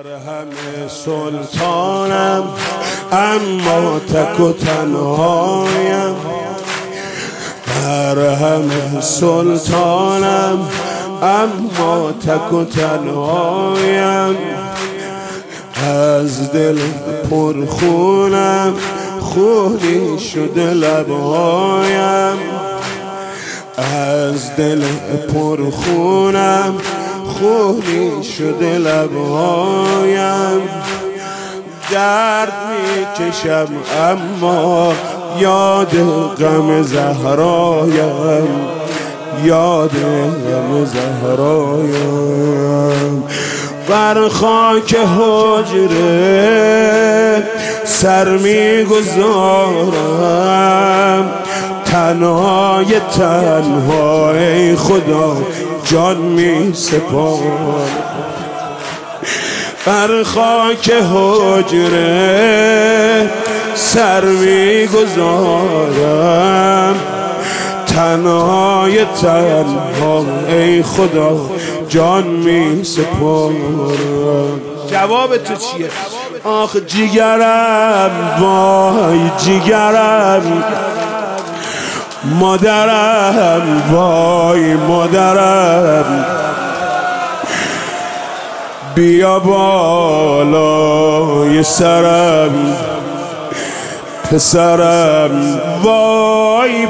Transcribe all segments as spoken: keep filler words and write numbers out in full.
در همه سلطانم اما تک و تنهایم، در همه سلطانم اما تک و تنهایم، از دل پرخونم خونی شده لبهایم، از دل پرخونم خونی شده لبهایم، درد میکشم اما یاد غم زهرایم، یاد غم زهرایم، بر خاک حجره سر میگذارم، تنهای تنها ای خدا جان می سپارم، بر خاک حجره سر می گذارم، تنهای تنها ای خدا جان می سپارم. جواب تو چیه؟ آخ جیگرم وای جیگرم، مادرم وای مادرم، بیا بالای سرم پسرم، وای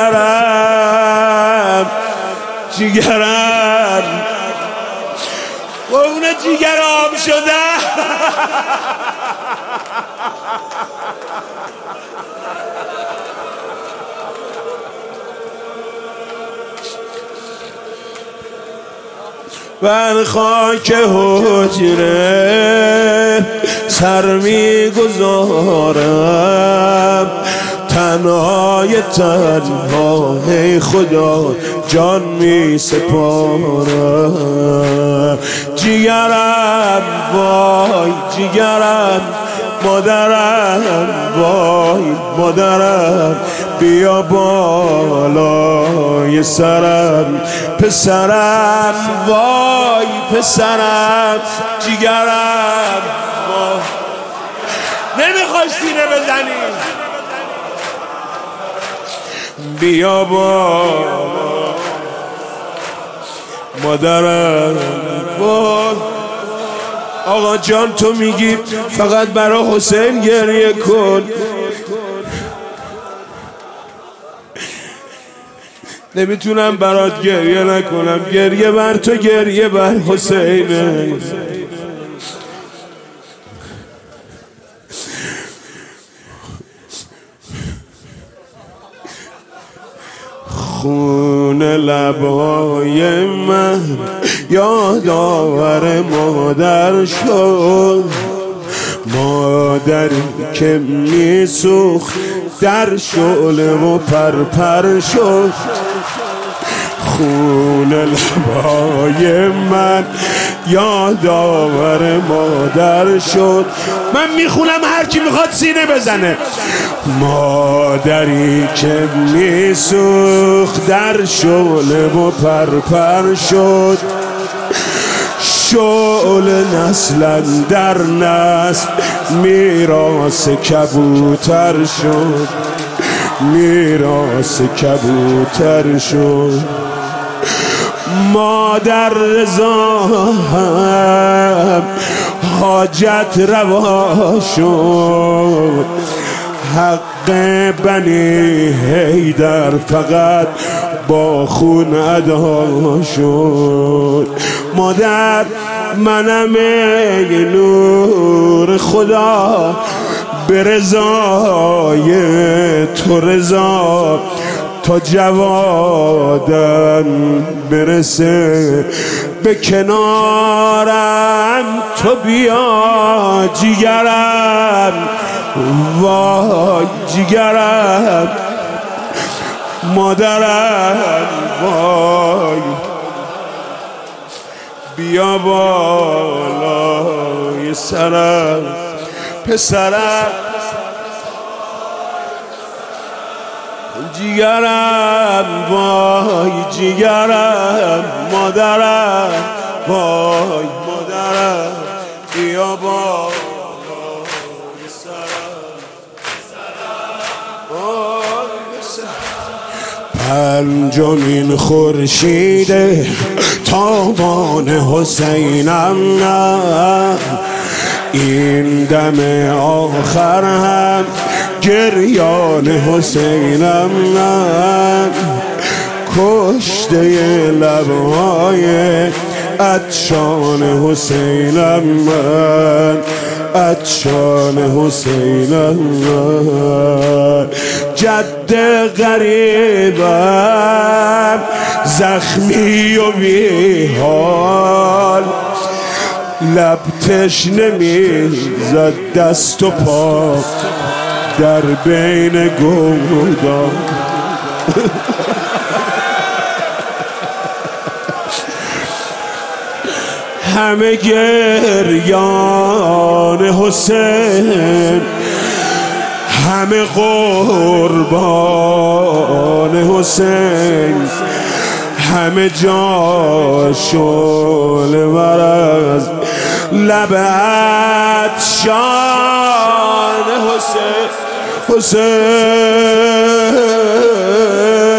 پسرم، جیگرم و اون جیگرام شده. بر خاک حجره سر میگذارم، تنهای تنها ای خدا جان می سپارم، جیگرم وای جیگرم، مادرم وای مادرم، بیا بالای سرم پسرم، وای پسرم، جیگرم وای. نمیخوای سینه بزنی؟ بیا با مادرم وای. آقا جان تو میگی فقط برای حسین گریه کن، نمیتونم برات گریه نکنم، گریه بر تو گریه بر حسینه. خون لبای من یادآور مادر شد، مادری که میسوخت در شعله و پرپر شد، خون لبای من یادآور مادر شد. من میخونم هر کی میخواد سینه بزنه. مادری که میسوخت در شعله و پرپر شد، شعله نسلا در نسل میراث کبوتر شد، میراث کبوتر شد. مادر رضا هم حاجت روا شد، حق بنی حیدر فقط با خون ادا شد. مادر منم ای نور خدا، به رضای تو رضا تا جوادن برسه، به کنارم تو بیا جیگرم، وای جیگرم، مادرم وای، بیا بالای سرم پسرم، جیگرم وای جیگرم، مادرم وای مادرم، بیا با پنجمین خورشید تابان حسینم نه، این دم آخر هم گریان حسینم نه، کشته لبهای عطشان حسینم من، عطشان حسینم من. جد غریبم زخمی و بی حال، لب تشنه میزد دست و پا در بین گودان. همه گریان حسین، همه قربان حسین، همه جاشون مرز لب عطشان حسین، حسین